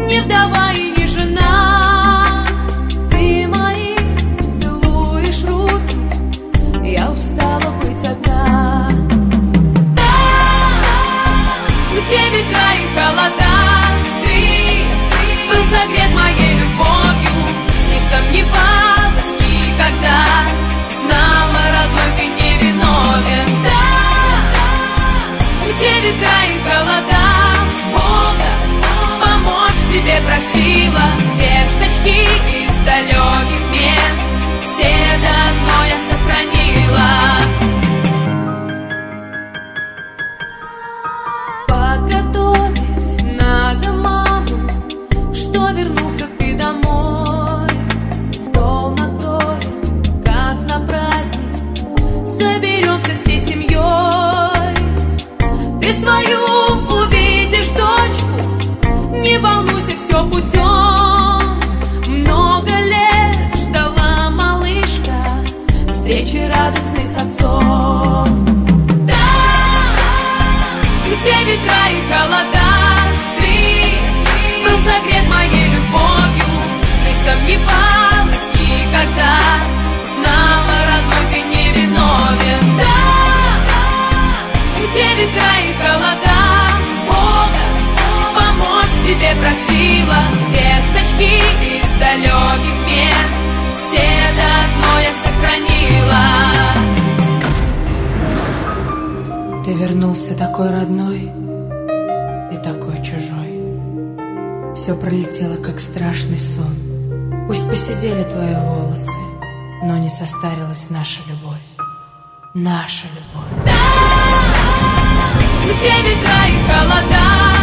не вдова и не жена. Ты мои целуешь руки, я устала быть одна. Где ветра и холода, ты был согрет моей любовью, не сомневалась никогда, знала, родной, ты не виновен. Да, где ветра и холода, Бога помочь тебе просила, весточки из далеких мест все до одной я сохранила. Вернулся ты домой, стол накроем, как на праздник, соберемся всей семьей. Ты свою увидишь дочку, не волнуйся, все путем. Много лет ждала малышка встречи радостной с отцом. Да, где ветра и холода, согрет моей любовью, не сомневалась никогда, знала, родной, ты не виновен. Да, где ветра и холода, Бога помочь тебе просила, весточки из далеких мест все до одной я сохранила. Ты вернулся такой родной и такой чужой. Все пролетело, как страшный сон. Пусть посидели твои волосы, но не состарилась наша любовь. Наша любовь. Да, где ветра и холода,